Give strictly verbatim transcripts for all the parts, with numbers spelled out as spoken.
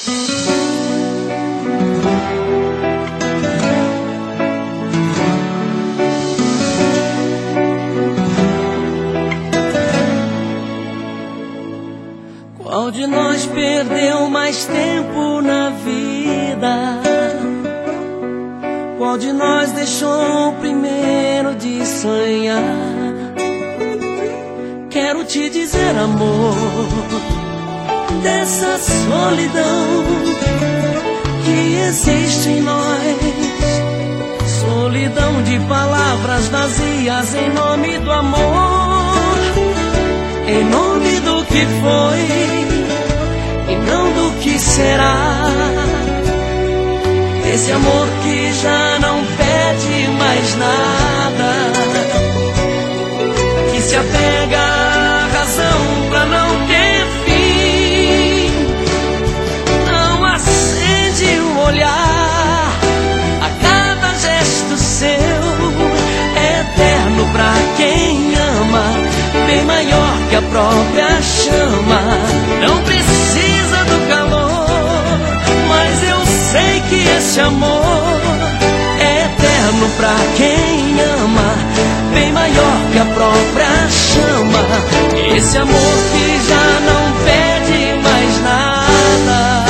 Qual de nós perdeu mais tempo na vida? Qual de nós deixou primeiro de sonhar? Quero te dizer, amor, dessa solidão que existe em nós. Solidão de palavras vazias em nome do amor, em nome do que foi e não do que será. Esse amor que já não pede mais nada, que se apega à razão pra não ter fim, não acende o olhar a cada gesto seu, é eterno pra quem ama, bem maior que a própria chama. Não precisa do calor, mas eu sei que esse amor é eterno pra quem ama, bem maior que a própria chama. Esse amor que já não pede mais nada.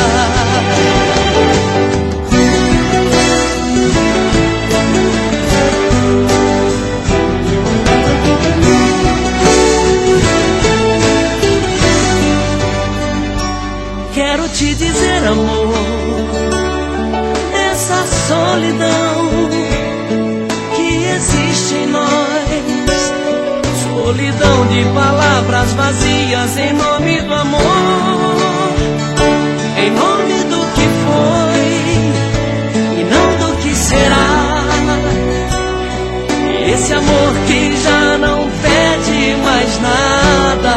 Quero te dizer, amor, essa solidão que existe em nós, solidão de palavras vazias em nome do amor, em nome do que foi e não do que será. Esse amor que já não pede mais nada,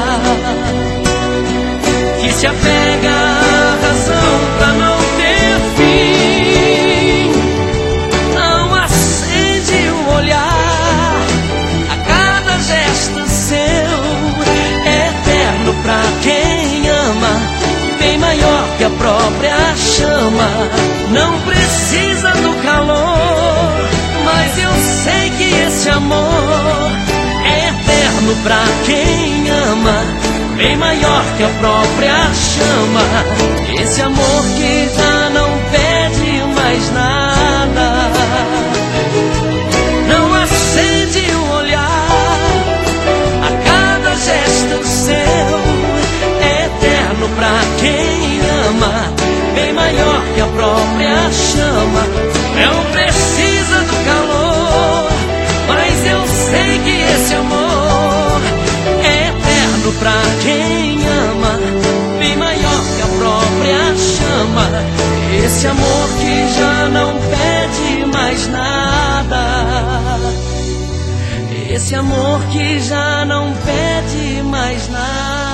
que se apega à razão pra não ter fim, não acende o olhar a cada gesto seu, é eterno pra quem ama, bem maior que a própria chama. Não precisa do calor, mas eu sei que esse amor é eterno pra quem ama, bem maior que a própria chama. Esse amor que já não pede mais nada, não acende o olhar a cada gesto seu, é eterno pra quem ama, bem maior que a própria chama. Não precisa do calor, mas eu sei que esse amor é eterno pra quem ama, bem maior que a própria chama. Esse amor que já não pede mais nada, esse amor que já não pede mais nada.